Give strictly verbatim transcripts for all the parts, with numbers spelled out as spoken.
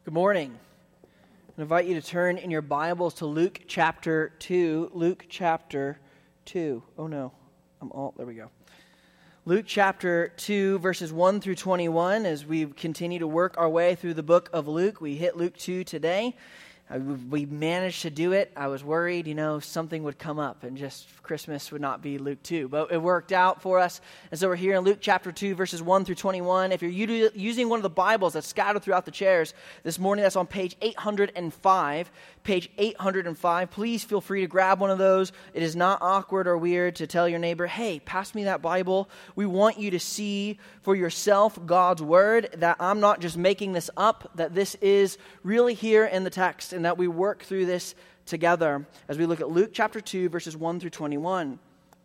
Good morning. I invite you to turn in your Bibles to Luke chapter two. Luke chapter two. Oh no, I'm all, there we go. Luke chapter two, verses one through twenty-one. As we continue to work our way through the book of Luke, we hit Luke two today. Uh, we managed to do it. I was worried, you know, something would come up and just Christmas would not be Luke two. But it worked out for us. And so we're here in Luke chapter two, verses one through twenty-one. If you're u- using one of the Bibles that's scattered throughout the chairs this morning, that's on page eight hundred five. Page eight hundred five. Please feel free to grab one of those. It is not awkward or weird to tell your neighbor, hey, pass me that Bible. We want you to see for yourself God's word, that I'm not just making this up, that this is really here in the text, and that we work through this together as we look at Luke chapter two, verses one through twenty-one.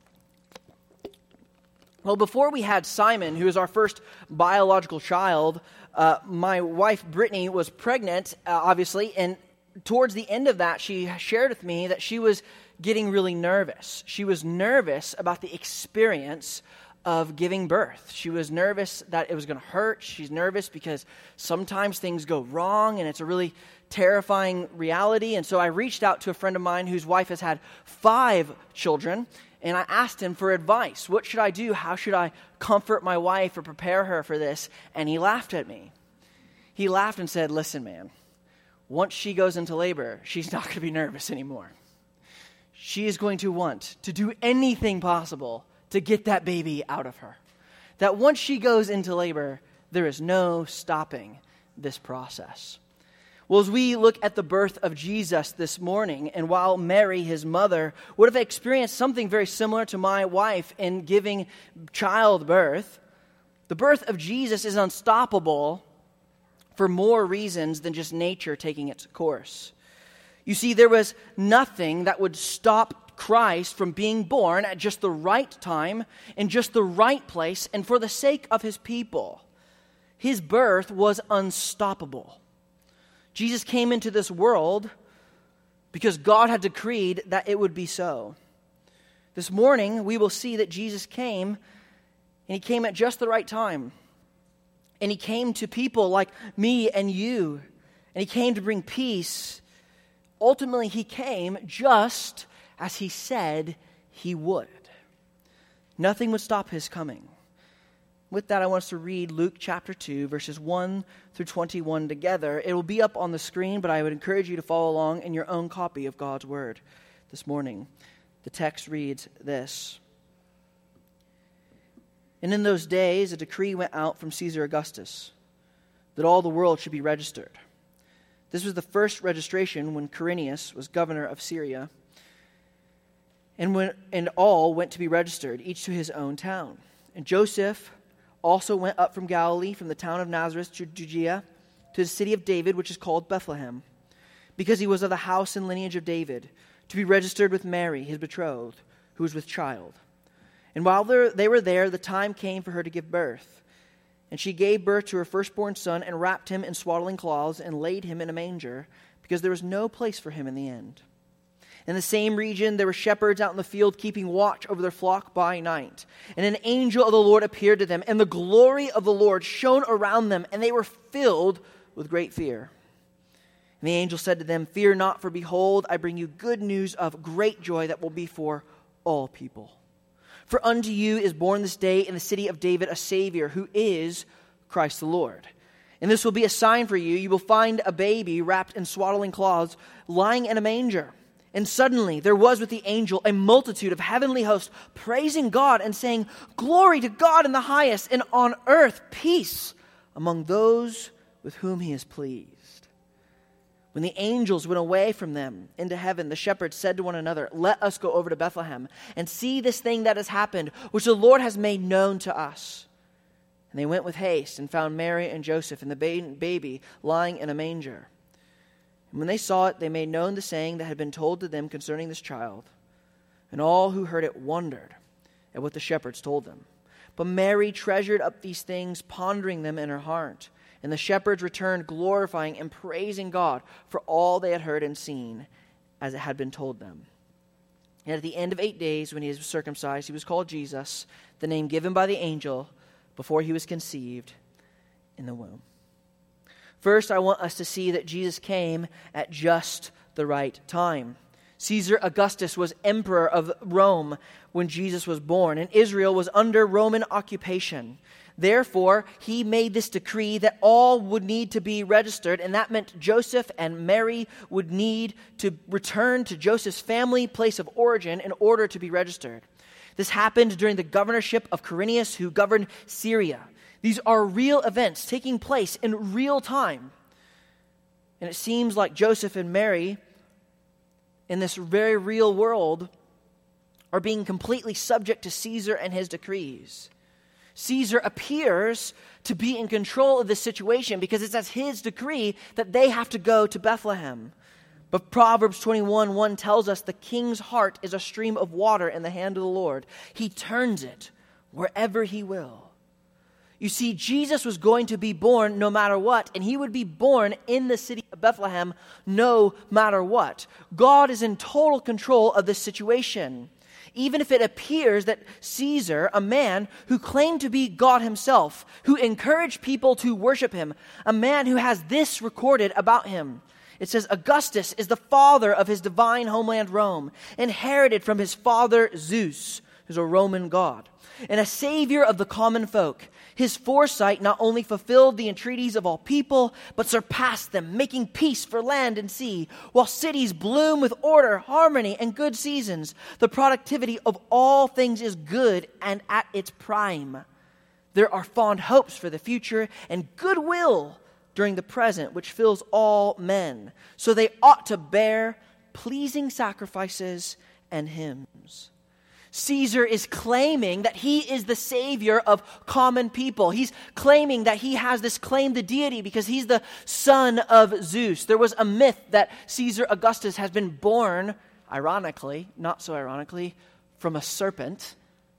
Well, before we had Simon, who is our first biological child, uh, my wife Brittany was pregnant, uh, obviously, and towards the end of that, she shared with me that she was getting really nervous. She was nervous about the experience of giving birth. She was nervous that it was going to hurt. She's nervous because sometimes things go wrong, and it's a really terrifying reality. And so I reached out to a friend of mine whose wife has had five children, and I asked him for advice. What should I do? How should I comfort my wife or prepare her for this? And he laughed at me. He laughed and said, listen, man, once she goes into labor, she's not going to be nervous anymore. She is going to want to do anything possible to get that baby out of her. That once she goes into labor, there is no stopping this process. Well, as we look at the birth of Jesus this morning, and while Mary, his mother, would have experienced something very similar to my wife in giving childbirth, the birth of Jesus is unstoppable for more reasons than just nature taking its course. You see, there was nothing that would stop Christ from being born at just the right time, in just the right place, and for the sake of his people. His birth was unstoppable. Jesus came into this world because God had decreed that it would be so. This morning, we will see that Jesus came, and he came at just the right time. And he came to people like me and you, and he came to bring peace. Ultimately, he came just as he said he would. Nothing would stop his coming. With that, I want us to read Luke chapter two, verses one through twenty-one together. It will be up on the screen, but I would encourage you to follow along in your own copy of God's word this morning. The text reads this. And in those days, a decree went out from Caesar Augustus that all the world should be registered. This was the first registration when Quirinius was governor of Syria. And when and all went to be registered, each to his own town. And Joseph also went up from Galilee, from the town of Nazareth to Judea, to the city of David, which is called Bethlehem, because he was of the house and lineage of David, to be registered with Mary, his betrothed, who was with child. And while they were there, the time came for her to give birth. And she gave birth to her firstborn son, and wrapped him in swaddling cloths, and laid him in a manger, because there was no place for him in the inn. In the same region, there were shepherds out in the field, keeping watch over their flock by night. And an angel of the Lord appeared to them, and the glory of the Lord shone around them, and they were filled with great fear. And the angel said to them, fear not, for behold, I bring you good news of great joy that will be for all people. For unto you is born this day in the city of David a Savior, who is Christ the Lord. And this will be a sign for you. You will find a baby wrapped in swaddling cloths, lying in a manger. And suddenly there was with the angel a multitude of heavenly hosts, praising God and saying, glory to God in the highest, and on earth peace among those with whom he is pleased. When the angels went away from them into heaven, the shepherds said to one another, let us go over to Bethlehem and see this thing that has happened, which the Lord has made known to us. And they went with haste and found Mary and Joseph and the baby lying in a manger. And when they saw it, they made known the saying that had been told to them concerning this child. And all who heard it wondered at what the shepherds told them. But Mary treasured up these things, pondering them in her heart. And the shepherds returned, glorifying and praising God for all they had heard and seen, as it had been told them. And at the end of eight days, when he was circumcised, he was called Jesus, the name given by the angel before he was conceived in the womb. First, I want us to see that Jesus came at just the right time. Caesar Augustus was emperor of Rome when Jesus was born, and Israel was under Roman occupation. Therefore, he made this decree that all would need to be registered, and that meant Joseph and Mary would need to return to Joseph's family place of origin in order to be registered. This happened during the governorship of Quirinius, who governed Syria. These are real events taking place in real time. And it seems like Joseph and Mary, in this very real world, are being completely subject to Caesar and his decrees. Caesar appears to be in control of this situation because it's at his decree that they have to go to Bethlehem. But Proverbs twenty-one one tells us the king's heart is a stream of water in the hand of the Lord. He turns it wherever he will. You see, Jesus was going to be born no matter what, and he would be born in the city of Bethlehem no matter what. God is in total control of this situation. Even if it appears that Caesar, a man who claimed to be God himself, who encouraged people to worship him, a man who has this recorded about him. It says, Augustus is the father of his divine homeland Rome, inherited from his father Zeus, who's a Roman god, and a savior of the common folk. His foresight not only fulfilled the entreaties of all people, but surpassed them, making peace for land and sea, while cities bloom with order, harmony, and good seasons. The productivity of all things is good and at its prime. There are fond hopes for the future and goodwill during the present, which fills all men. So they ought to bear pleasing sacrifices and hymns. Caesar is claiming that he is the savior of common people. He's claiming that he has this claim to deity because he's the son of Zeus. There was a myth that Caesar Augustus has been born, ironically, not so ironically, from a serpent.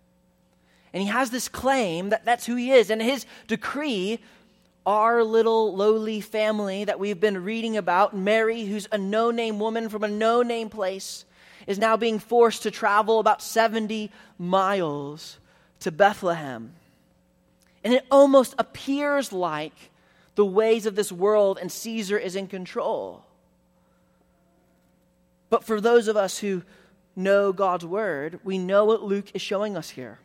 And he has this claim that that's who he is. And his decree, our little lowly family that we've been reading about, Mary, who's a no-name woman from a no-name place, is now being forced to travel about seventy miles to Bethlehem. And it almost appears like the ways of this world and Caesar is in control. But for those of us who know God's word, we know what Luke is showing us here.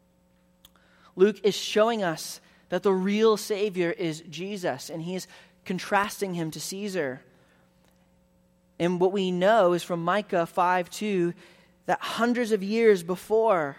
Luke is showing us that the real Savior is Jesus, and he is contrasting him to Caesar. And what we know is from Micah five two that hundreds of years before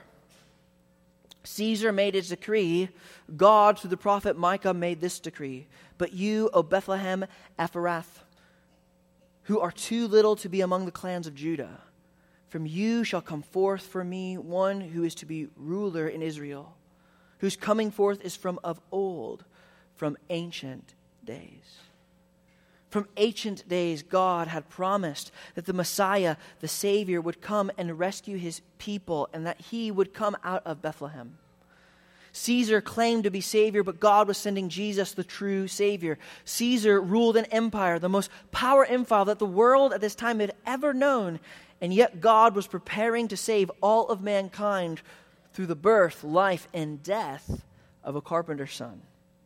Caesar made his decree, God, through the prophet Micah, made this decree. But you, O Bethlehem Ephrath, who are too little to be among the clans of Judah, from you shall come forth for me one who is to be ruler in Israel, whose coming forth is from of old, from ancient days. From ancient days, God had promised that the Messiah, the Savior, would come and rescue his people and that he would come out of Bethlehem. Caesar claimed to be Savior, but God was sending Jesus, the true Savior. Caesar ruled an empire, the most power empire that the world at this time had ever known, and yet God was preparing to save all of mankind through the birth, life, and death of a carpenter's son.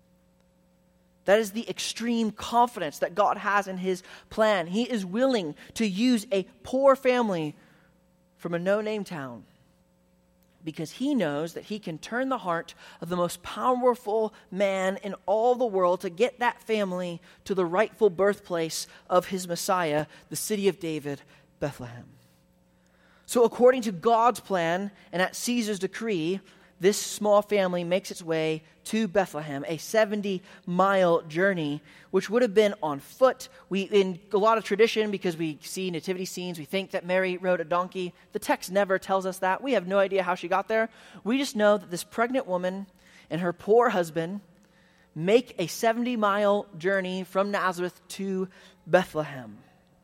That is the extreme confidence that God has in his plan. He is willing to use a poor family from a no-name town because he knows that he can turn the heart of the most powerful man in all the world to get that family to the rightful birthplace of his Messiah, the city of David, Bethlehem. So according to God's plan and at Caesar's decree, this small family makes its way to Bethlehem, a seventy-mile journey, which would have been on foot. We, in a lot of tradition, because we see nativity scenes, we think that Mary rode a donkey. The text never tells us that. We have no idea how she got there. We just know that this pregnant woman and her poor husband make a seventy-mile journey from Nazareth to Bethlehem.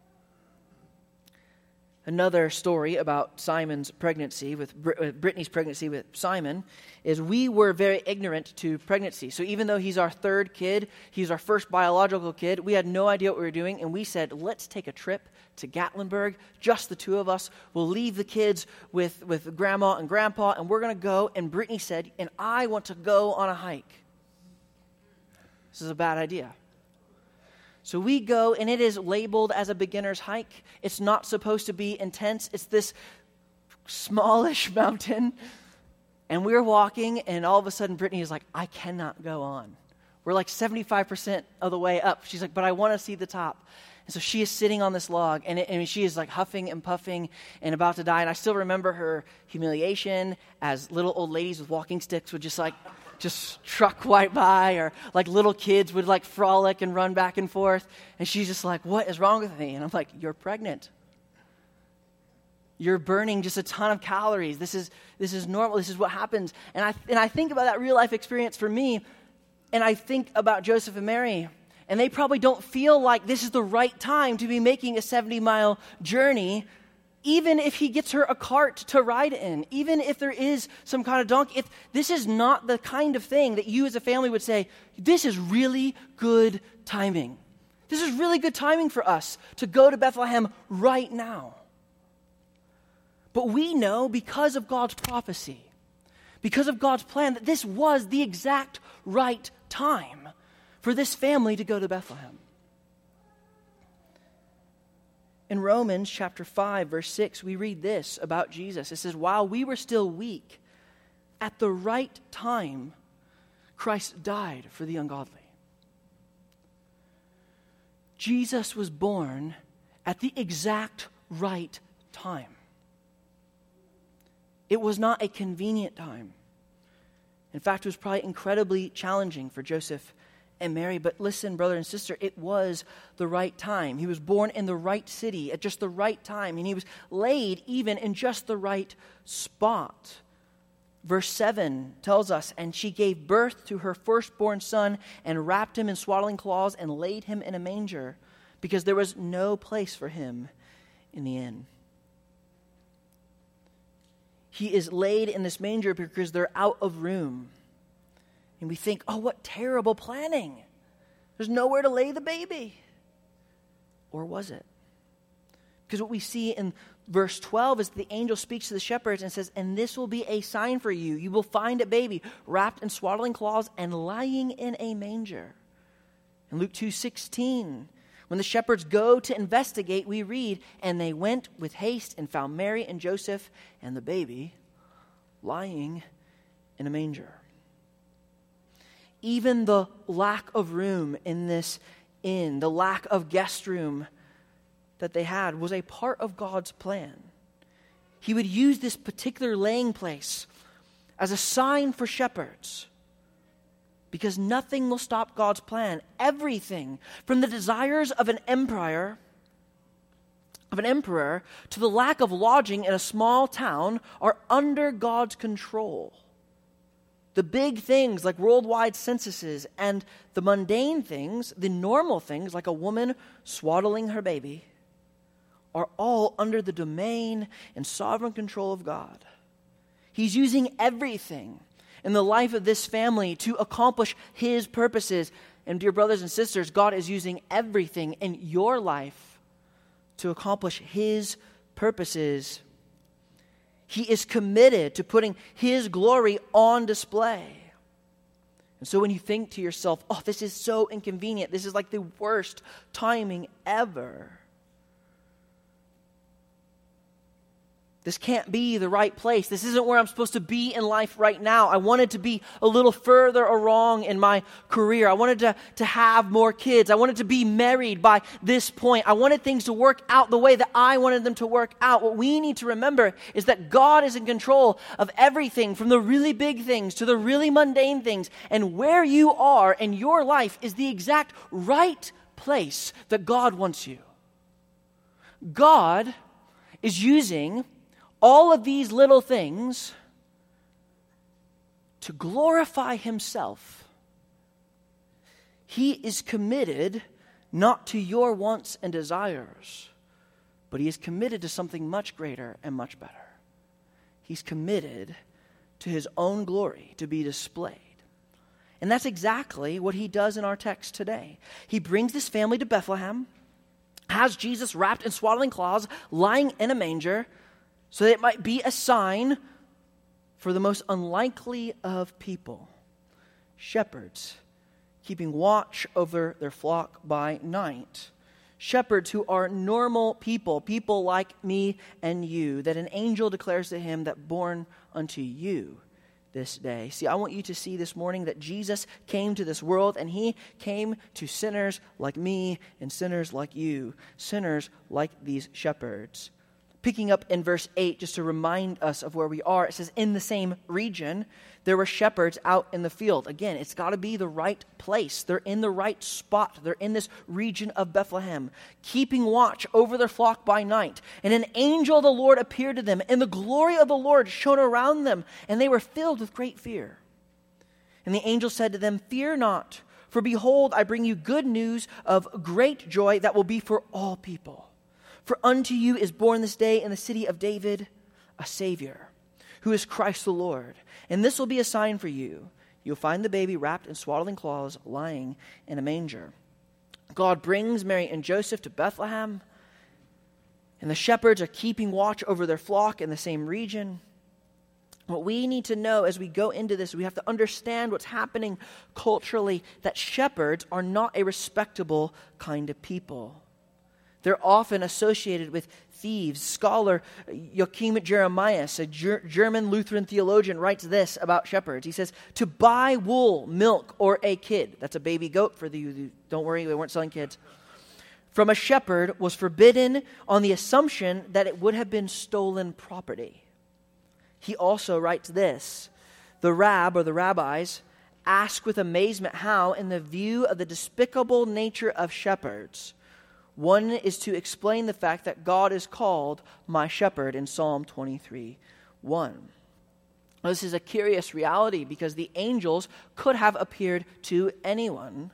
Another story about Simon's pregnancy, with Brittany's pregnancy with Simon, is we were very ignorant to pregnancy. So even though he's our third kid, he's our first biological kid, we had no idea what we were doing, and we said, let's take a trip to Gatlinburg, just the two of us. We'll leave the kids with, with grandma and grandpa, and we're going to go. And Brittany said, and I want to go on a hike. This is a bad idea. So we go, and it is labeled as a beginner's hike. It's not supposed to be intense. It's this smallish mountain. And we're walking, and all of a sudden, Brittany is like, I cannot go on. We're like seventy-five percent of the way up. She's like, but I want to see the top. And so she is sitting on this log, and, it, and she is like huffing and puffing and about to die. And I still remember her humiliation as little old ladies with walking sticks would just like, just truck right by, or like little kids would like frolic and run back and forth. And she's just like, what is wrong with me? And I'm like, you're pregnant. You're burning just a ton of calories. This is this is normal. This is what happens. And I and I think about that real life experience for me, and I think about Joseph and Mary, and they probably don't feel like this is the right time to be making a seventy-mile journey, even if he gets her a cart to ride in, even if there is some kind of donkey. If this is not the kind of thing that you as a family would say, this is really good timing. This is really good timing for us to go to Bethlehem right now. But we know, because of God's prophecy, because of God's plan, that this was the exact right time for this family to go to Bethlehem. In Romans chapter five, verse six, we read this about Jesus. It says, while we were still weak, at the right time, Christ died for the ungodly. Jesus was born at the exact right time. It was not a convenient time. In fact, it was probably incredibly challenging for Joseph and Mary. But listen, brother and sister, it was the right time. He was born in the right city at just the right time. And he was laid even in just the right spot. Verse seven tells us, and she gave birth to her firstborn son and wrapped him in swaddling cloths and laid him in a manger because there was no place for him in the inn. He is laid in this manger because they're out of room. And we think, oh, what terrible planning. There's nowhere to lay the baby. Or was it? Because what we see in verse twelve is the angel speaks to the shepherds and says, and this will be a sign for you. You will find a baby wrapped in swaddling cloths and lying in a manger. In Luke two sixteen, when the shepherds go to investigate, we read, and they went with haste and found Mary and Joseph and the baby lying in a manger. Even the lack of room in this inn, the lack of guest room that they had, was a part of God's plan. He would use this particular laying place as a sign for shepherds, because nothing will stop God's plan. Everything, from the desires of an empire, of an emperor, to the lack of lodging in a small town, are under God's control. The big things like worldwide censuses, and the mundane things, the normal things like a woman swaddling her baby, are all under the domain and sovereign control of God. He's using everything in the life of this family to accomplish His purposes. And dear brothers and sisters, God is using everything in your life to accomplish His purposes. He is committed to putting His glory on display. And so when you think to yourself, oh, this is so inconvenient, this is like the worst timing ever, this can't be the right place. This isn't where I'm supposed to be in life right now. I wanted to be a little further along in my career. I wanted to, to have more kids. I wanted to be married by this point. I wanted things to work out the way that I wanted them to work out. What we need to remember is that God is in control of everything, from the really big things to the really mundane things. And where you are in your life is the exact right place that God wants you. God is using all of these little things to glorify Himself. He is committed not to your wants and desires, but He is committed to something much greater and much better. He's committed to His own glory to be displayed. And that's exactly what He does in our text today. He brings this family to Bethlehem, has Jesus wrapped in swaddling cloths, lying in a manger, so that it might be a sign for the most unlikely of people, shepherds keeping watch over their flock by night. Shepherds who are normal people, people like me and you, that an angel declares to him that born unto you this day. See, I want you to see this morning that Jesus came to this world, and he came to sinners like me and sinners like you, sinners like these shepherds. Picking up in verse eight, just to remind us of where we are, it says, in the same region, there were shepherds out in the field. Again, it's got to be the right place. They're in the right spot. They're in this region of Bethlehem, keeping watch over their flock by night. And an angel of the Lord appeared to them, and the glory of the Lord shone around them, and they were filled with great fear. And the angel said to them, fear not, for behold, I bring you good news of great joy that will be for all people. For unto you is born this day in the city of David a Savior, who is Christ the Lord. And this will be a sign for you. You'll find the baby wrapped in swaddling cloths, lying in a manger. God brings Mary and Joseph to Bethlehem, and the shepherds are keeping watch over their flock in the same region. What we need to know as we go into this, we have to understand what's happening culturally, that shepherds are not a respectable kind of people. They're often associated with thieves. Scholar Joachim Jeremias, a Ger- German Lutheran theologian, writes this about shepherds. He says, to buy wool, milk, or a kid, that's a baby goat for the, don't worry, they weren't selling kids, from a shepherd was forbidden on the assumption that it would have been stolen property. He also writes this, the rab, or the rabbis, ask with amazement how, in the view of the despicable nature of shepherds, one is to explain the fact that God is called my shepherd in Psalm twenty-three one. This is a curious reality because the angels could have appeared to anyone,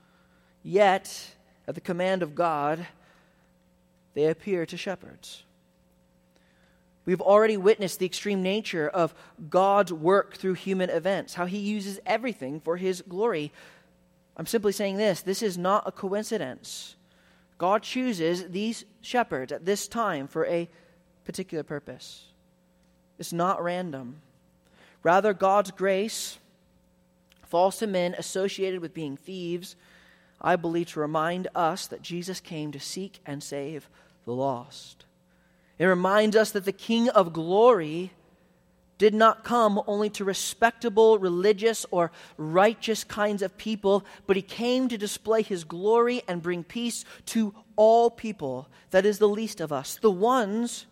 yet at the command of God, they appear to shepherds. We've already witnessed the extreme nature of God's work through human events, how he uses everything for his glory. I'm simply saying this, this is not a coincidence. God chooses these shepherds at this time for a particular purpose. It's not random. Rather, God's grace falls to men associated with being thieves, I believe, to remind us that Jesus came to seek and save the lost. It reminds us that the King of Glory did not come only to respectable, religious, or righteous kinds of people, but he came to display his glory and bring peace to all people, that is the least of us. The ones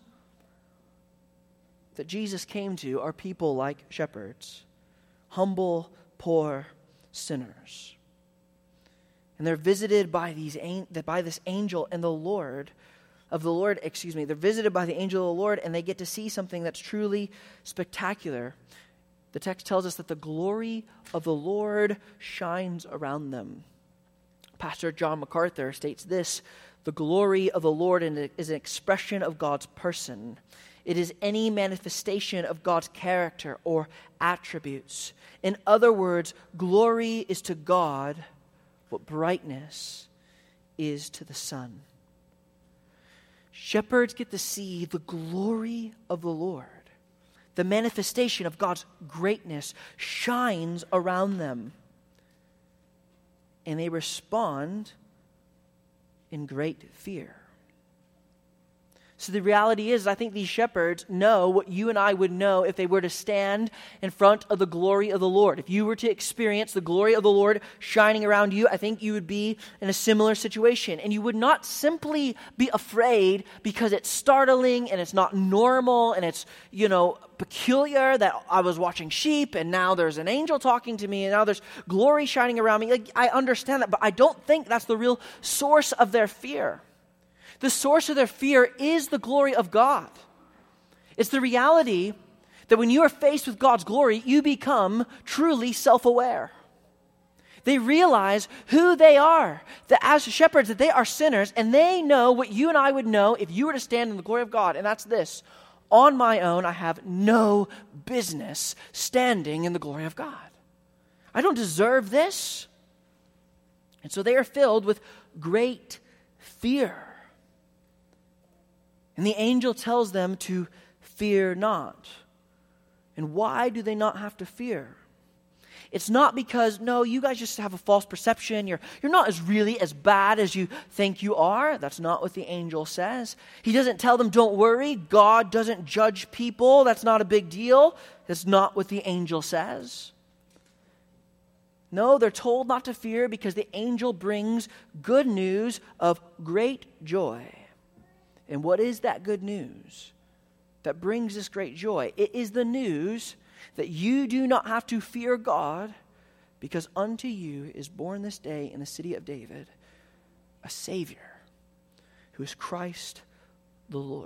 that Jesus came to are people like shepherds, humble, poor sinners. And they're visited by these by this angel and the Lord of the Lord, excuse me, they're visited by the angel of the Lord, and they get to see something that's truly spectacular. The text tells us that the glory of the Lord shines around them. Pastor John MacArthur states this, the glory of the Lord is an expression of God's person. It is any manifestation of God's character or attributes. In other words, glory is to God what brightness is to the sun. Shepherds get to see the glory of the Lord. The manifestation of God's greatness shines around them. And they respond in great fear. So the reality is, I think these shepherds know what you and I would know if they were to stand in front of the glory of the Lord. If you were to experience the glory of the Lord shining around you, I think you would be in a similar situation. And you would not simply be afraid because it's startling and it's not normal and it's, you know, peculiar that I was watching sheep and now there's an angel talking to me and now there's glory shining around me. Like, I understand that, but I don't think that's the real source of their fear. The source of their fear is the glory of God. It's the reality that when you are faced with God's glory, you become truly self-aware. They realize who they are, that as shepherds, that they are sinners, and they know what you and I would know if you were to stand in the glory of God, and that's this. On my own, I have no business standing in the glory of God. I don't deserve this. And so they are filled with great fear. And the angel tells them to fear not. And why do they not have to fear? It's not because, no, you guys just have a false perception. You're, you're not as really as bad as you think you are. That's not what the angel says. He doesn't tell them, don't worry. God doesn't judge people. That's not a big deal. That's not what the angel says. No, they're told not to fear because the angel brings good news of great joy. And what is that good news that brings this great joy? It is the news that you do not have to fear God, because unto you is born this day in the city of David a Savior, who is Christ the Lord.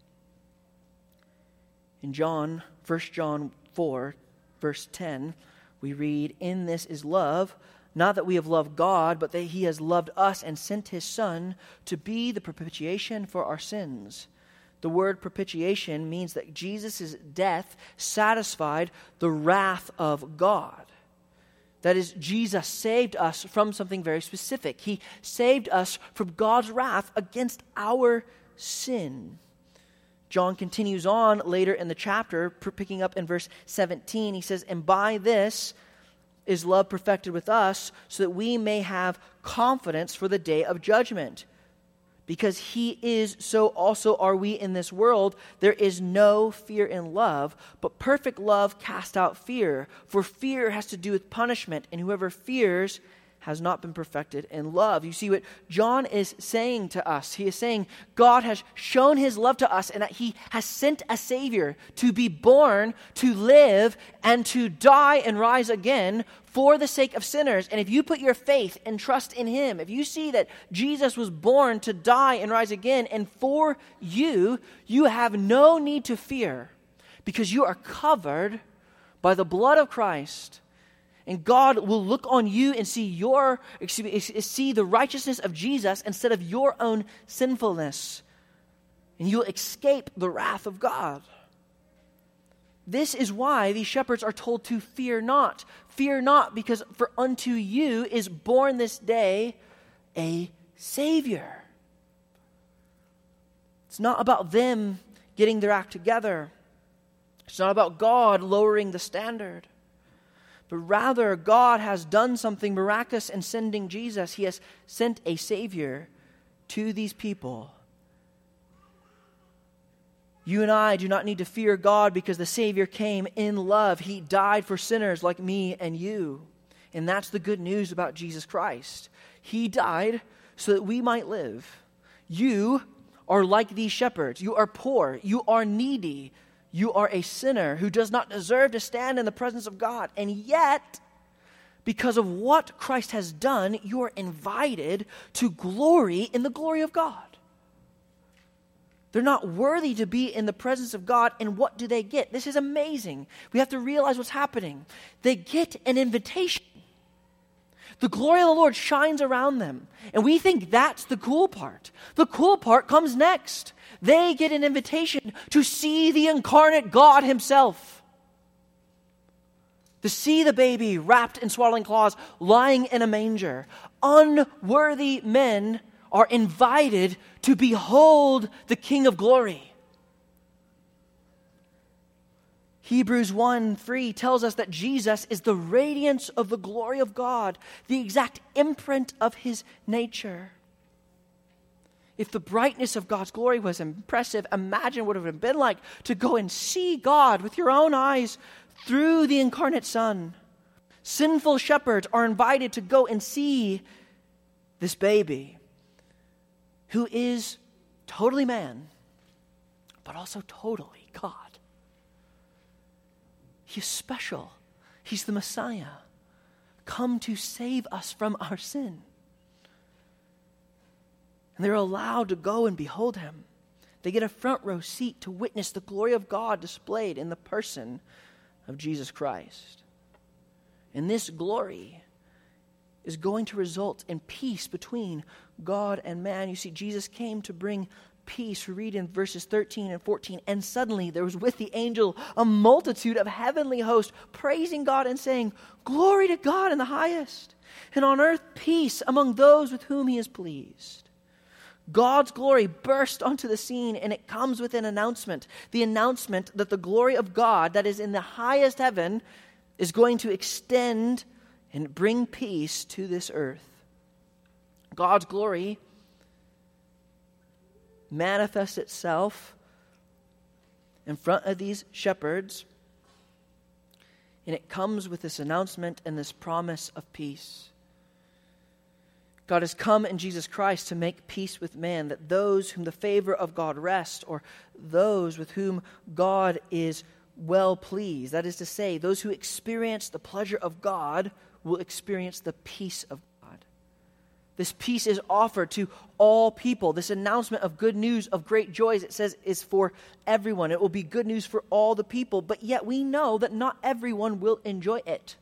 In John, First John four, verse ten, we read, "In this is love, not that we have loved God, but that he has loved us and sent his Son to be the propitiation for our sins." The word propitiation means that Jesus' death satisfied the wrath of God. That is, Jesus saved us from something very specific. He saved us from God's wrath against our sin. John continues on later in the chapter, picking up in verse seventeen. He says, "And by this is love perfected with us, so that we may have confidence for the day of judgment. Because he is, so also are we in this world. There is no fear in love, but perfect love casts out fear. For fear has to do with punishment, and whoever fears has not been perfected in love." You see what John is saying to us. He is saying God has shown his love to us, and that he has sent a Savior to be born, to live, and to die and rise again for the sake of sinners. And if you put your faith and trust in him, if you see that Jesus was born to die and rise again, and for you, you have no need to fear, because you are covered by the blood of Christ. And God will look on you and see your see the righteousness of Jesus instead of your own sinfulness. And you'll escape the wrath of God. This is why these shepherds are told to fear not. Fear not, because for unto you is born this day a Savior. It's not about them getting their act together. It's not about God lowering the standard. But rather, God has done something miraculous in sending Jesus. He has sent a Savior to these people. You and I do not need to fear God because the Savior came in love. He died for sinners like me and you. And that's the good news about Jesus Christ. He died so that we might live. You are like these shepherds. You are poor. You are needy. You are a sinner who does not deserve to stand in the presence of God. And yet, because of what Christ has done, you are invited to glory in the glory of God. They're not worthy to be in the presence of God, and what do they get? This is amazing. We have to realize what's happening. They get an invitation. The glory of the Lord shines around them, and we think that's the cool part. The cool part comes next. They get an invitation to see the incarnate God himself. To see the baby wrapped in swaddling cloths, lying in a manger. Unworthy men are invited to behold the King of glory. Hebrews one three tells us that Jesus is the radiance of the glory of God, the exact imprint of his nature. If the brightness of God's glory was impressive, imagine what it would have been like to go and see God with your own eyes through the incarnate Son. Sinful shepherds are invited to go and see this baby who is totally man, but also totally God. He's special. He's the Messiah, come to save us from our sin. And they're allowed to go and behold him. They get a front row seat to witness the glory of God displayed in the person of Jesus Christ. And this glory is going to result in peace between God and man. You see, Jesus came to bring peace. We read in verses thirteen and fourteen, and suddenly there was with the angel a multitude of heavenly hosts praising God and saying, "Glory to God in the highest, and on earth peace among those with whom he is pleased." God's glory burst onto the scene, and it comes with an announcement. The announcement that the glory of God that is in the highest heaven is going to extend and bring peace to this earth. God's glory manifests itself in front of these shepherds, and it comes with this announcement and this promise of peace. God has come in Jesus Christ to make peace with man, that those whom the favor of God rests, or those with whom God is well pleased, that is to say, those who experience the pleasure of God will experience the peace of God. This peace is offered to all people. This announcement of good news, of great joys, it says, is for everyone. It will be good news for all the people, but yet we know that not everyone will enjoy it.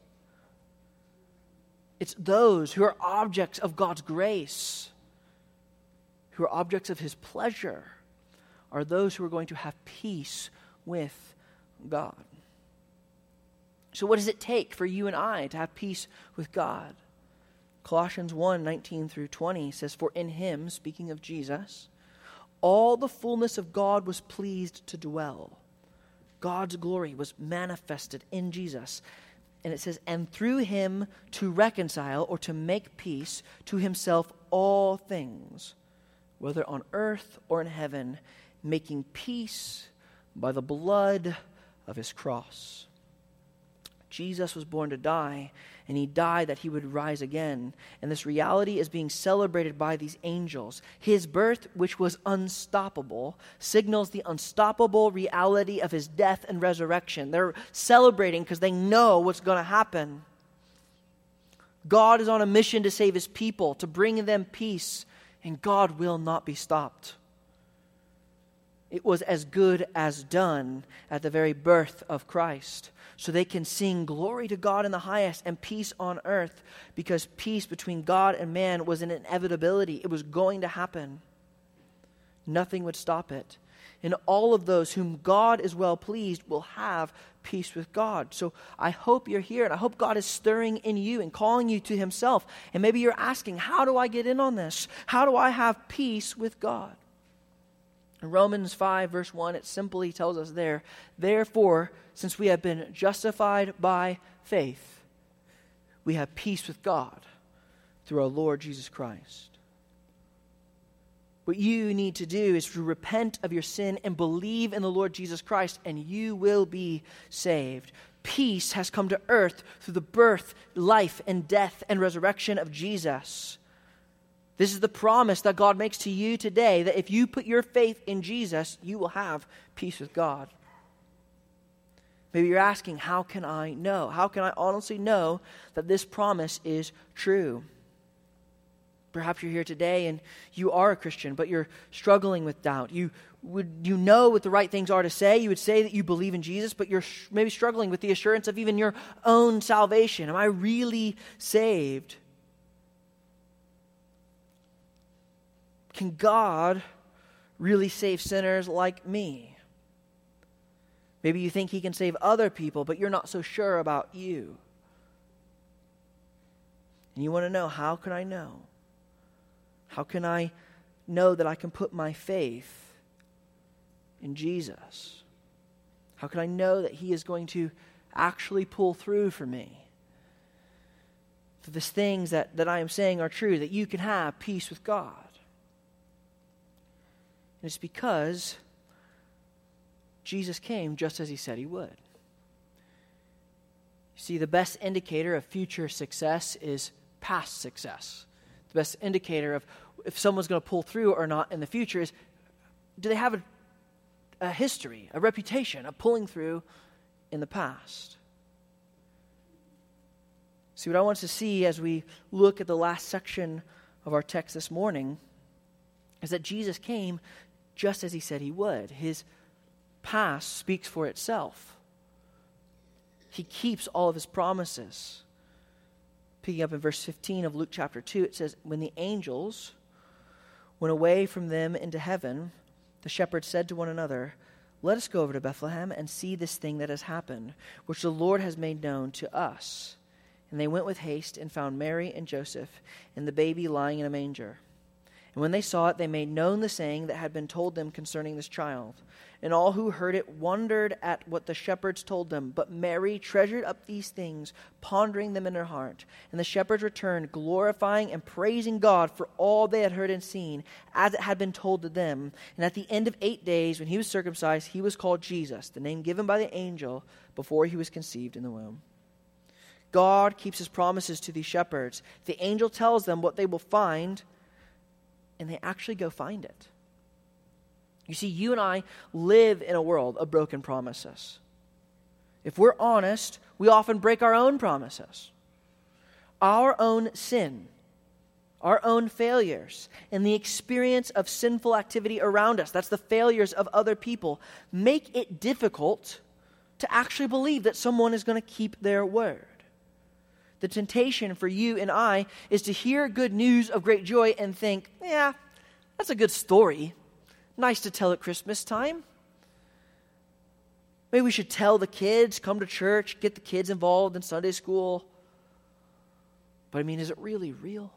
It's those who are objects of God's grace, who are objects of His pleasure, are those who are going to have peace with God. So what does it take for you and I to have peace with God? Colossians one, nineteen through twenty says, "For in Him," speaking of Jesus, "all the fullness of God was pleased to dwell." God's glory was manifested in Jesus. And it says, "And through Him to reconcile," or to make peace, "to Himself all things, whether on earth or in heaven, making peace by the blood of His cross." Jesus was born to die, and He died that He would rise again. And this reality is being celebrated by these angels. His birth, which was unstoppable, signals the unstoppable reality of His death and resurrection. They're celebrating because they know what's going to happen. God is on a mission to save His people, to bring them peace, and God will not be stopped. It was as good as done at the very birth of Christ. So they can sing glory to God in the highest and peace on earth, because peace between God and man was an inevitability. It was going to happen. Nothing would stop it. And all of those whom God is well pleased will have peace with God. So I hope you're here, and I hope God is stirring in you and calling you to Himself. And maybe you're asking, how do I get in on this? How do I have peace with God? In Romans five, verse one, it simply tells us there, "Therefore, since we have been justified by faith, we have peace with God through our Lord Jesus Christ." What you need to do is to repent of your sin and believe in the Lord Jesus Christ, and you will be saved. Peace has come to earth through the birth, life, and death and resurrection of Jesus. This is the promise that God makes to you today, that if you put your faith in Jesus, you will have peace with God. Maybe you're asking, how can I know? How can I honestly know that this promise is true? Perhaps you're here today and you are a Christian, but you're struggling with doubt. You would you know what the right things are to say. You would say that you believe in Jesus, but you're sh- maybe struggling with the assurance of even your own salvation. Am I really saved? Can God really save sinners like me? Maybe you think He can save other people, but you're not so sure about you. And you want to know, how can I know? How can I know that I can put my faith in Jesus? How can I know that He is going to actually pull through for me? That these things that, that I am saying are true, that you can have peace with God. And it's because Jesus came just as He said He would. You see, the best indicator of future success is past success. The best indicator of if someone's going to pull through or not in the future is, do they have a, a history, a reputation of pulling through in the past? See, what I want us to see as we look at the last section of our text this morning is that Jesus came just as He said He would. His past speaks for itself. He keeps all of His promises. Picking up in verse fifteen of Luke chapter two, it says, "When the angels went away from them into heaven, the shepherds said to one another, 'Let us go over to Bethlehem and see this thing that has happened, which the Lord has made known to us.' And they went with haste and found Mary and Joseph and the baby lying in a manger. And when they saw it, they made known the saying that had been told them concerning this child. And all who heard it wondered at what the shepherds told them. But Mary treasured up these things, pondering them in her heart. And the shepherds returned, glorifying and praising God for all they had heard and seen, as it had been told to them. And at the end of eight days, when he was circumcised, he was called Jesus, the name given by the angel before he was conceived in the womb. God keeps his promises to these shepherds. The angel tells them what they will find, and they actually go find it. You see, you and I live in a world of broken promises. If we're honest, we often break our own promises. Our own sin, our own failures, and the experience of sinful activity around us, that's the failures of other people, make it difficult to actually believe that someone is going to keep their word. The temptation for you and I is to hear good news of great joy and think, yeah, that's a good story. Nice to tell at Christmas time. Maybe we should tell the kids, come to church, get the kids involved in Sunday school. But I mean, is it really real?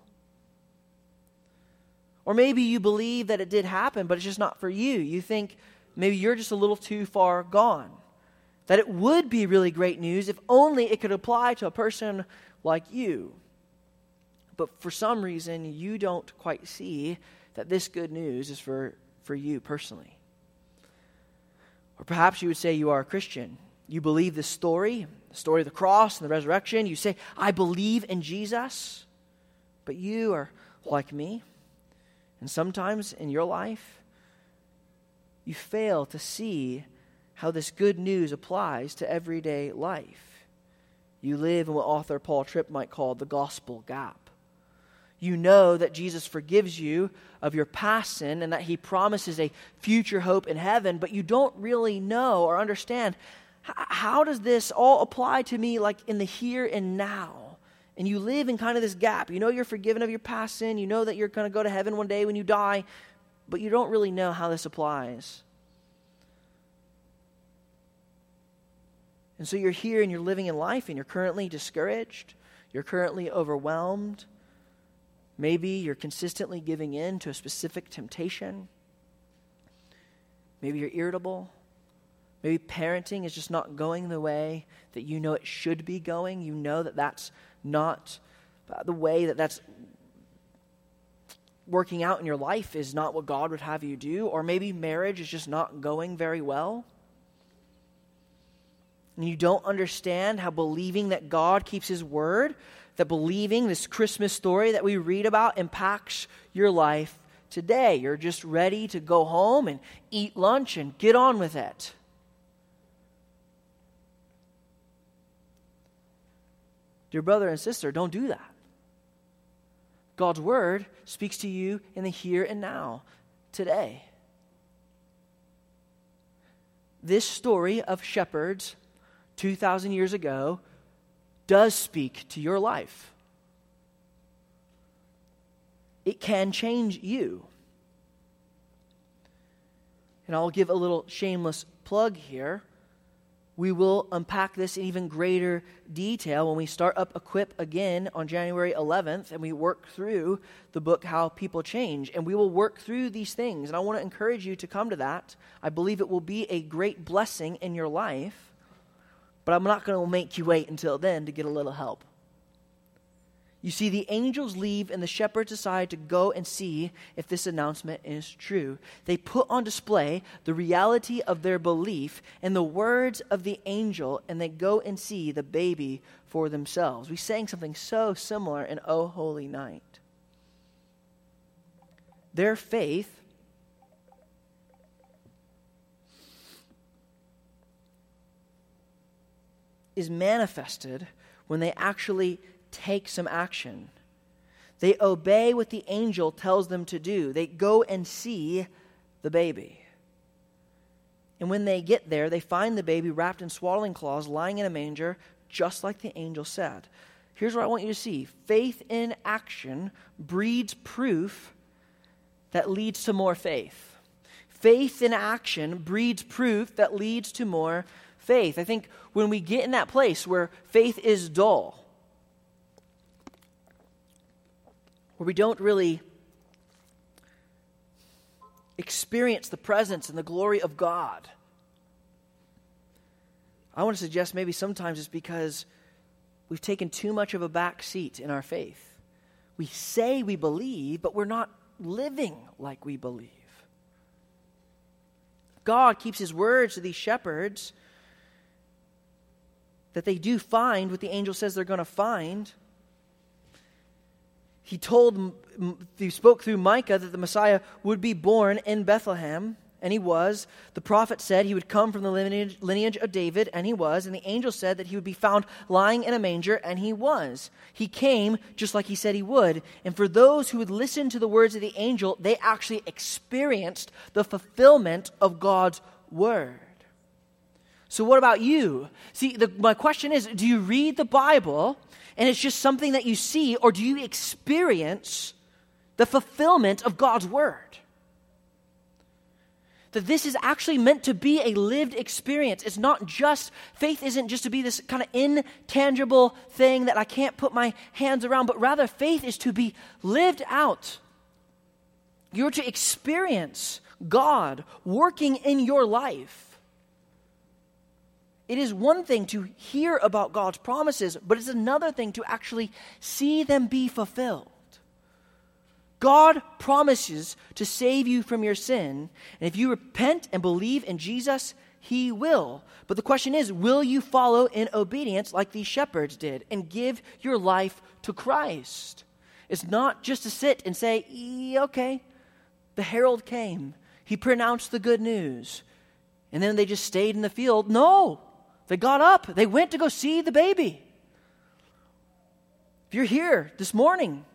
Or maybe you believe that it did happen, but it's just not for you. You think maybe you're just a little too far gone. That it would be really great news if only it could apply to a person like you. But for some reason, you don't quite see that this good news is for, for you personally. Or perhaps you would say you are a Christian. You believe this story, the story of the cross and the resurrection. You say, I believe in Jesus. But you are like me. And sometimes in your life, you fail to see how this good news applies to everyday life. You live in what author Paul Tripp might call the gospel gap. You know that Jesus forgives you of your past sin and that he promises a future hope in heaven, but you don't really know or understand, how does this all apply to me like in the here and now? And you live in kind of this gap. You know you're forgiven of your past sin. You know that you're going to go to heaven one day when you die, but you don't really know how this applies. And so you're here and you're living in life and you're currently discouraged. You're currently overwhelmed. Maybe you're consistently giving in to a specific temptation. Maybe you're irritable. Maybe parenting is just not going the way that you know it should be going. You know that that's not the way that that's working out in your life is not what God would have you do. Or maybe marriage is just not going very well. And you don't understand how believing that God keeps his word, that believing this Christmas story that we read about impacts your life today. You're just ready to go home and eat lunch and get on with it. Dear brother and sister, don't do that. God's word speaks to you in the here and now, today. This story of shepherds two thousand years ago does speak to your life. It can change you. And I'll give a little shameless plug here. We will unpack this in even greater detail when we start up Equip again on January eleventh and we work through the book How People Change. And we will work through these things. And I want to encourage you to come to that. I believe it will be a great blessing in your life. But I'm not going to make you wait until then to get a little help. You see, the angels leave and the shepherds decide to go and see if this announcement is true. They put on display the reality of their belief and the words of the angel, and they go and see the baby for themselves. We sang something so similar in O Holy Night. Their faith is manifested when they actually take some action. They obey what the angel tells them to do. They go and see the baby. And when they get there, they find the baby wrapped in swaddling cloths, lying in a manger, just like the angel said. Here's what I want you to see. Faith in action breeds proof that leads to more faith. Faith in action breeds proof that leads to more faith. I think when we get in that place where faith is dull, where we don't really experience the presence and the glory of God. I want to suggest maybe sometimes it's because we've taken too much of a back seat in our faith. We say we believe, but we're not living like we believe. God keeps his words to these shepherds that they do find what the angel says they're going to find. He told, he spoke through Micah that the Messiah would be born in Bethlehem, and he was. The prophet said he would come from the lineage, lineage of David, and he was. And the angel said that he would be found lying in a manger, and he was. He came just like he said he would. And for those who would listen to the words of the angel, they actually experienced the fulfillment of God's word. So what about you? See, the, my question is, do you read the Bible and it's just something that you see, or do you experience the fulfillment of God's word? That this is actually meant to be a lived experience. It's not just, faith isn't just to be this kind of intangible thing that I can't put my hands around, but rather faith is to be lived out. You're to experience God working in your life. It is one thing to hear about God's promises, but it's another thing to actually see them be fulfilled. God promises to save you from your sin, and if you repent and believe in Jesus, he will. But the question is, will you follow in obedience like these shepherds did and give your life to Christ? It's not just to sit and say, e- okay, the herald came. He pronounced the good news. And then they just stayed in the field. No, they got up. They went to go see the baby. If you're here this morning,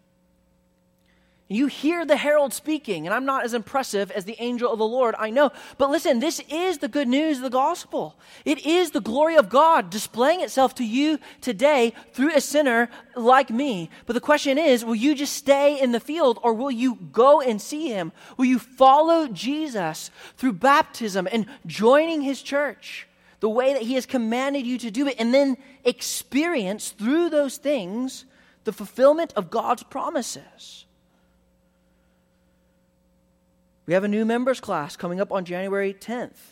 you hear the herald speaking, and I'm not as impressive as the angel of the Lord, I know. But listen, this is the good news of the gospel. It is the glory of God displaying itself to you today through a sinner like me. But the question is, will you just stay in the field, or will you go and see him? Will you follow Jesus through baptism and joining his church the way that he has commanded you to do it, and then experience through those things the fulfillment of God's promises? We have a new members class coming up on January tenth.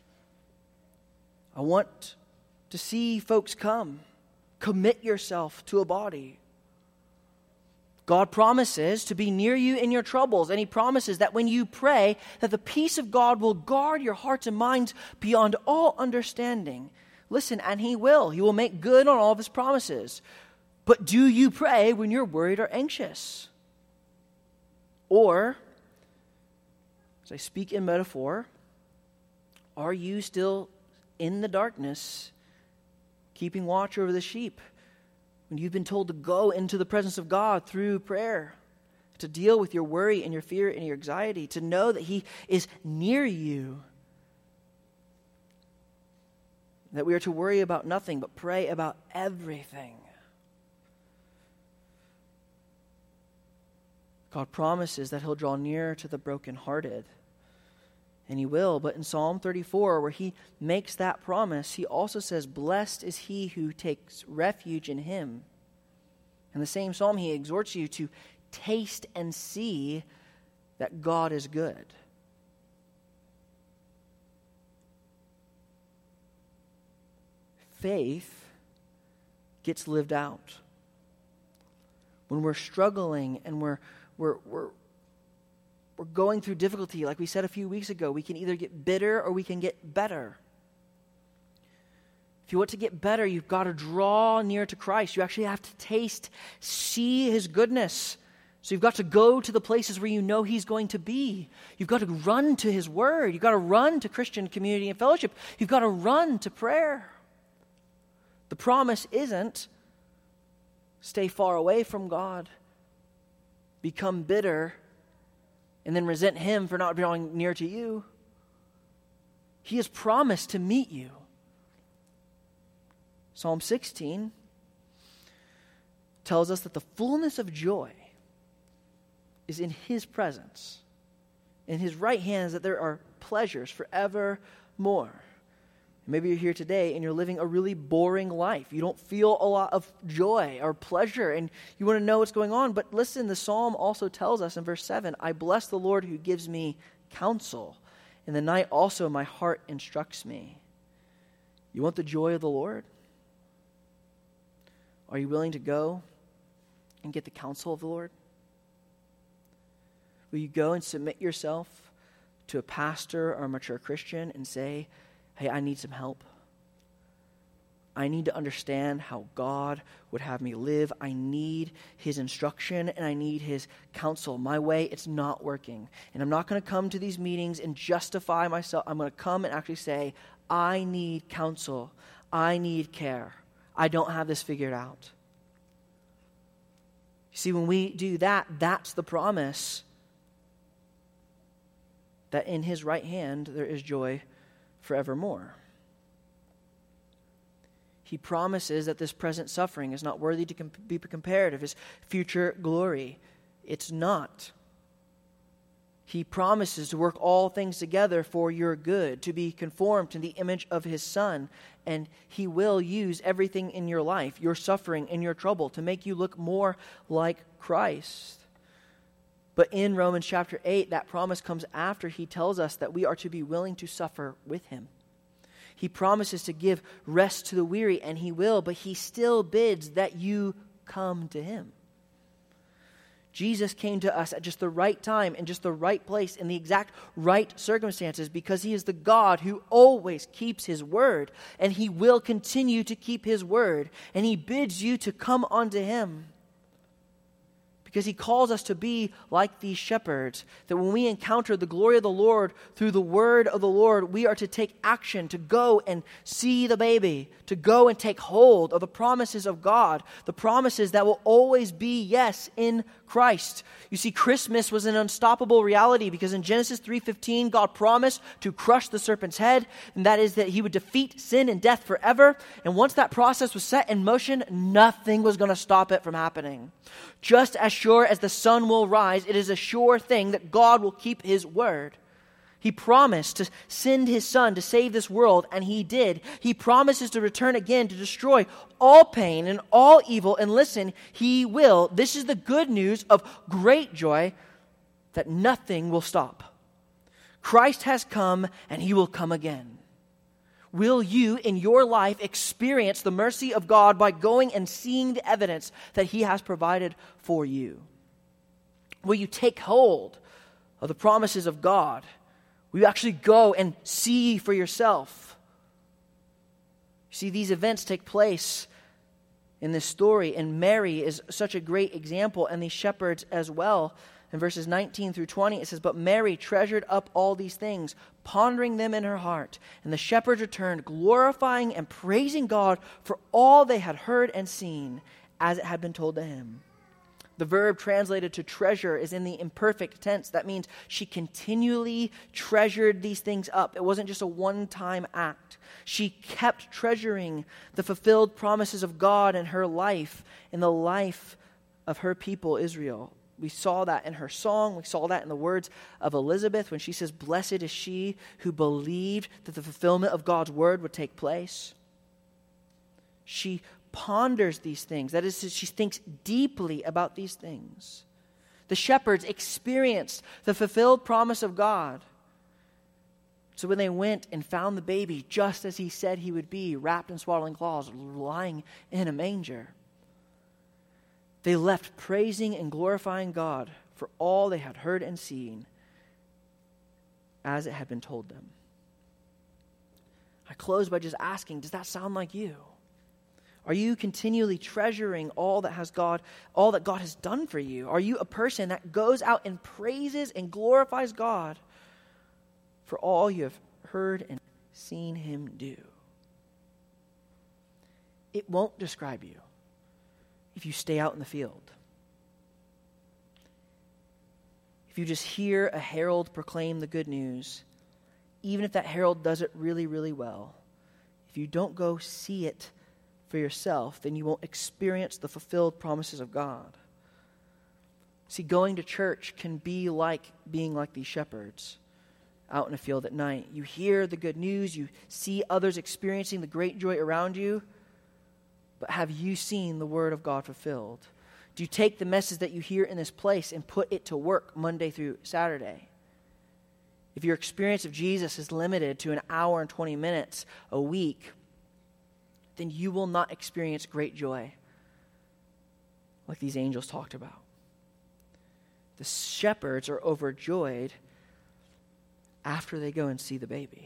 I want to see folks come. Commit yourself to a body. God promises to be near you in your troubles, and he promises that when you pray, that the peace of God will guard your hearts and minds beyond all understanding. Listen, and he will. He will make good on all of his promises. But do you pray when you're worried or anxious? Or, as I speak in metaphor, are you still in the darkness, keeping watch over the sheep, when you've been told to go into the presence of God through prayer, to deal with your worry and your fear and your anxiety, to know that he is near you, that we are to worry about nothing but pray about everything? God promises that he'll draw near to the brokenhearted, and he will. But in Psalm thirty-four, where he makes that promise, he also says, blessed is he who takes refuge in him. In the same psalm, he exhorts you to taste and see that God is good. Faith gets lived out. When we're struggling and we're We're, we're, we're going through difficulty, like we said a few weeks ago, we can either get bitter or we can get better. If you want to get better, you've got to draw near to Christ. You actually have to taste, see his goodness. So you've got to go to the places where you know he's going to be. You've got to run to his word. You've got to run to Christian community and fellowship. You've got to run to prayer. The promise isn't stay far away from God, become bitter, and then resent him for not drawing near to you. He has promised to meet you. Psalm sixteen tells us that the fullness of joy is in his presence. In his right hand is that there are pleasures forevermore. Maybe you're here today and you're living a really boring life. You don't feel a lot of joy or pleasure, and you want to know what's going on. But listen, the psalm also tells us in verse seven, I bless the Lord who gives me counsel. In the night also my heart instructs me. You want the joy of the Lord? Are you willing to go and get the counsel of the Lord? Will you go and submit yourself to a pastor or a mature Christian and say, hey, I need some help. I need to understand how God would have me live. I need his instruction and I need his counsel. My way, it's not working. And I'm not going to come to these meetings and justify myself. I'm going to come and actually say, I need counsel. I need care. I don't have this figured out. You see, when we do that, that's the promise that in his right hand there is joy forevermore. He promises that this present suffering is not worthy to comp- be compared of his future glory. It's not. He promises to work all things together for your good, to be conformed to the image of his Son, and he will use everything in your life, your suffering and your trouble, to make you look more like Christ. But in Romans chapter eight, that promise comes after he tells us that we are to be willing to suffer with him. He promises to give rest to the weary, and he will, but he still bids that you come to him. Jesus came to us at just the right time, in just the right place, in the exact right circumstances, because he is the God who always keeps his word, and he will continue to keep his word, and he bids you to come unto him. Because he calls us to be like these shepherds, that when we encounter the glory of the Lord through the word of the Lord, we are to take action, to go and see the baby, to go and take hold of the promises of God, the promises that will always be yes in Christ. You see, Christmas was an unstoppable reality because in Genesis three fifteen, God promised to crush the serpent's head, and that is that he would defeat sin and death forever. And once that process was set in motion, nothing was going to stop it from happening. Just as sure as the sun will rise, it is a sure thing that God will keep his word. He promised to send his Son to save this world, and he did. He promises to return again to destroy all pain and all evil. And listen, he will. This is the good news of great joy, that nothing will stop. Christ has come, and he will come again. Will you, in your life, experience the mercy of God by going and seeing the evidence that he has provided for you? Will you take hold of the promises of God? Will you actually go and see for yourself? You see, these events take place in this story, and Mary is such a great example, and these shepherds as well. In verses nineteen through twenty, it says, But Mary treasured up all these things, pondering them in her heart. And the shepherds returned, glorifying and praising God for all they had heard and seen, as it had been told to him. The verb translated to treasure is in the imperfect tense. That means she continually treasured these things up. It wasn't just a one-time act. She kept treasuring the fulfilled promises of God in her life, in the life of her people, Israel. We saw that in her song. We saw that in the words of Elizabeth when she says, Blessed is she who believed that the fulfillment of God's word would take place. She ponders these things. That is, she thinks deeply about these things. The shepherds experienced the fulfilled promise of God. So when they went and found the baby just as he said he would be, wrapped in swaddling cloths, lying in a manger, they left praising and glorifying God for all they had heard and seen, as it had been told them. I close by just asking, does that sound like you? Are you continually treasuring all that has God, all that God has done for you? Are you a person that goes out and praises and glorifies God for all you have heard and seen him do? It won't describe you if you stay out in the field. If you just hear a herald proclaim the good news, even if that herald does it really, really well, if you don't go see it for yourself, then you won't experience the fulfilled promises of God. See, going to church can be like being like these shepherds. out in a field at night. You hear the good news. You see others experiencing the great joy around you. But have you seen the word of God fulfilled? Do you take the message that you hear in this place and put it to work Monday through Saturday? If your experience of Jesus is limited to an hour and twenty minutes a week, then you will not experience great joy like these angels talked about. The shepherds are overjoyed after they go and see the baby.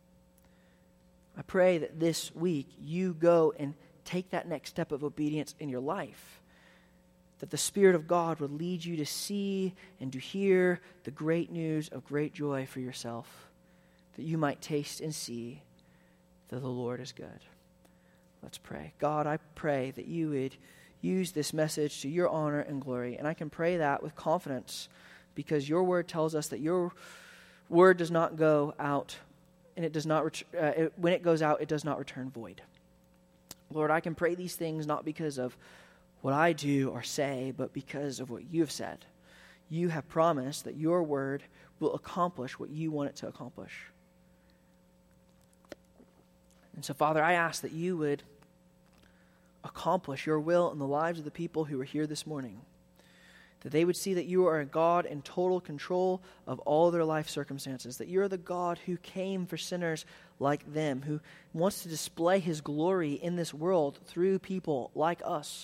I pray that this week you go and take that next step of obedience in your life, that the Spirit of God would lead you to see and to hear the great news of great joy for yourself, that you might taste and see that the Lord is good. Let's pray. God, I pray that you would use this message to your honor and glory, and I can pray that with confidence because your word tells us that your word does not go out, and it does not ret- uh, it, when it goes out, it does not return void. Lord, I can pray these things not because of what I do or say, but because of what you have said. You have promised that your word will accomplish what you want it to accomplish. And so, Father, I ask that you would accomplish your will in the lives of the people who are here this morning, that they would see that you are a God in total control of all their life circumstances, that you're the God who came for sinners like them, who wants to display his glory in this world through people like us.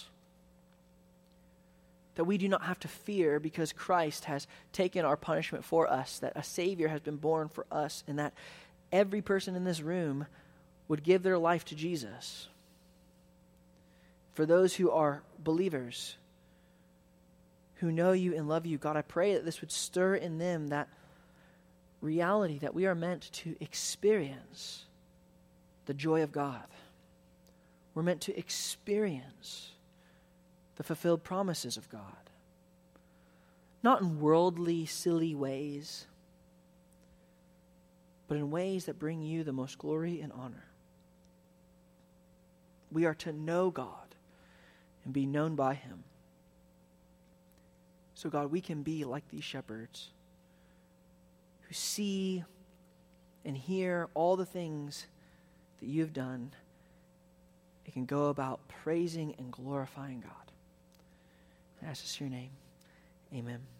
That we do not have to fear because Christ has taken our punishment for us, that a Savior has been born for us, and that every person in this room would give their life to Jesus. For those who are believers, who know you and love you, God, I pray that this would stir in them that reality that we are meant to experience the joy of God. We're meant to experience the fulfilled promises of God. Not in worldly, silly ways, but in ways that bring you the most glory and honor. We are to know God and be known by him. So God, we can be like these shepherds who see and hear all the things that you've done and can go about praising and glorifying God. I ask this in your name. Amen.